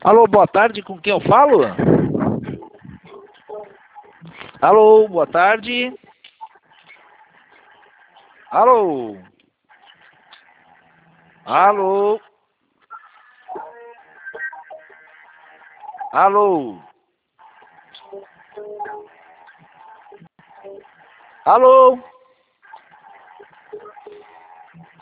Alô, boa tarde, com quem eu falo? Alô, boa tarde. Alô. Alô. Alô. Alô.